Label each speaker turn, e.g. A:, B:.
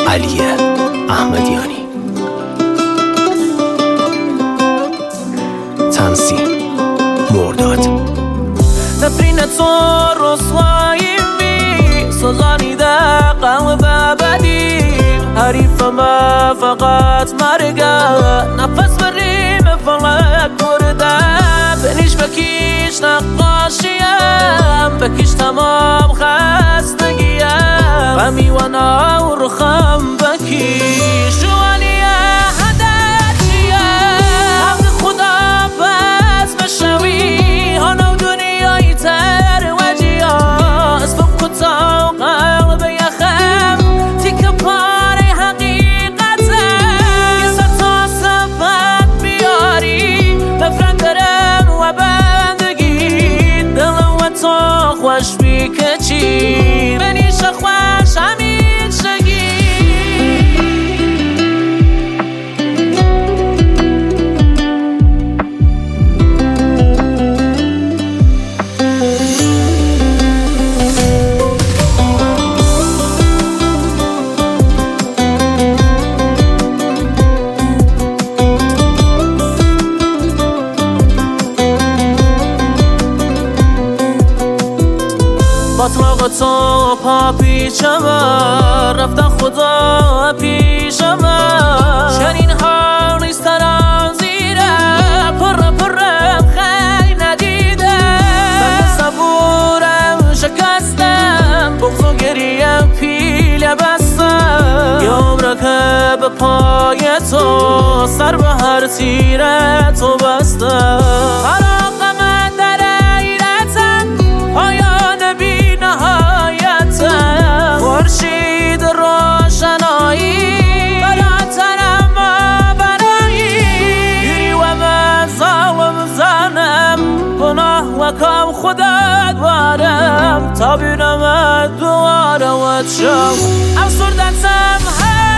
A: علی احمدیانی. تمثیل مرداد.
B: نفرین تو رسوایی می سوزانیده قلب ابدی، حریفم فقط مرگه، نفس بریم فلک برده، بنیش بکیش نقاشیم، بکیش تمام خستگیم، غمی و نورخم بکیش جوانیه هدچیه، حق خدا بس بشوی هانو دنیای تر وجیه، اسم کتا و قلب یخم تیک پاره حقیقته، یه ستا سبت بیاری بفرندرم و بندگی، دلم و تو خوش بی کچی بنیش خوش همین شگی. باطلاق تو پا پیشم رفتن خدا پیشم، چنین حال نیست تران زیره پرم خیلی ندیده، من صبورم شکستم بغض و گریم پیل بستم، یه عمره که به پای تو سر به هر تیره تو بستم، فراق من در ایرتم پایان بی نهایتم، خورشید روشنایی براترم و برایی، گیری و من ظالم زنم گناه و کم خودت بارم، تا بینم دواره و چم افسردتم